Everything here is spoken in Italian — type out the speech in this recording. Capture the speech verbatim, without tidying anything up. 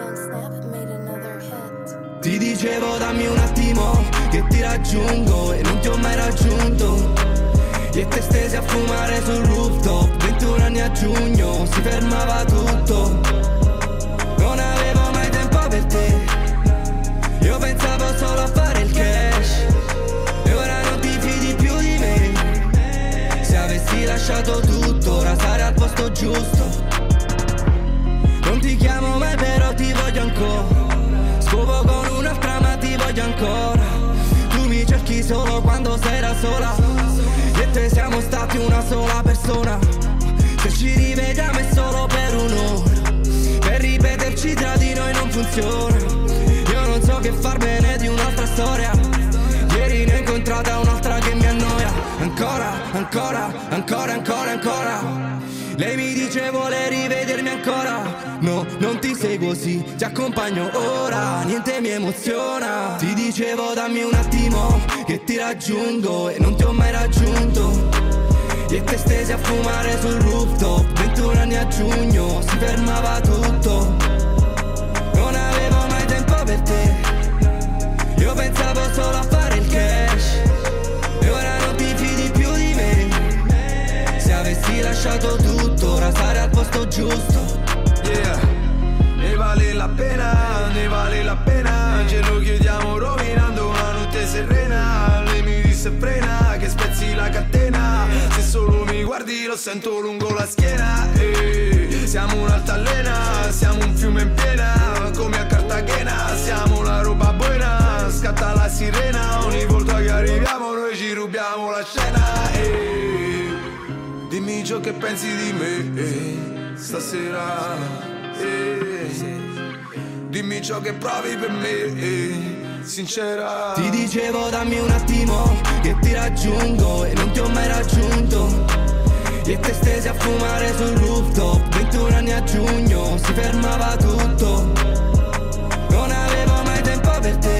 Ti dicevo dammi un attimo che ti raggiungo e non ti ho mai raggiunto. E te stesi a fumare sul rooftop, ventuno anni a giugno, si fermava tutto. Non avevo mai tempo per te, io pensavo solo a fare il cash. E ora non ti fidi più di me. Se avessi lasciato tutto, ora sarei al posto giusto. Non ti chiamo mai però ti voglio ancora. Scopo con un'altra ma ti voglio ancora. Tu mi cerchi solo quando sei da sola. E te siamo stati una sola persona. Se ci rivediamo è solo per un'ora. Per ripeterci tra di noi non funziona. Io non so che farmene di un'altra storia. Ieri ne ho incontrata un'altra che mi annoia. Ancora, ancora, ancora, ancora, ancora. Lei mi dice vuole rivedermi ancora. No, non ti seguo, sì, ti accompagno ora. Niente mi emoziona. Ti dicevo dammi un attimo che ti raggiungo e non ti ho mai raggiunto. E te stesi a fumare sul rooftop, ventuno anni a giugno, si fermava tutto. Non avevo mai tempo per te, io pensavo solo a fare il cash. E ora non ti fidi più di me. Se avessi lasciato tutto, ora sarei al posto giusto. Yeah, ne vale la pena, ne vale la pena. Ce lo chiediamo rovinando una notte serena. Lei mi disse frena, che spezzi la catena. Se solo mi guardi lo sento lungo la schiena. Ehi, siamo un'altalena, siamo un fiume in piena. Come a Cartagena, siamo la roba buona. Scatta la sirena, ogni volta che arriviamo noi ci rubiamo la scena. Ehi, dimmi ciò che pensi di me, eh. Stasera, eh, dimmi ciò che provi per me, eh, sincera. Ti dicevo dammi un attimo che ti raggiungo e non ti ho mai raggiunto. E te stesi a fumare sul rooftop, ventuno anni a giugno, si fermava tutto. Non avevo mai tempo per te,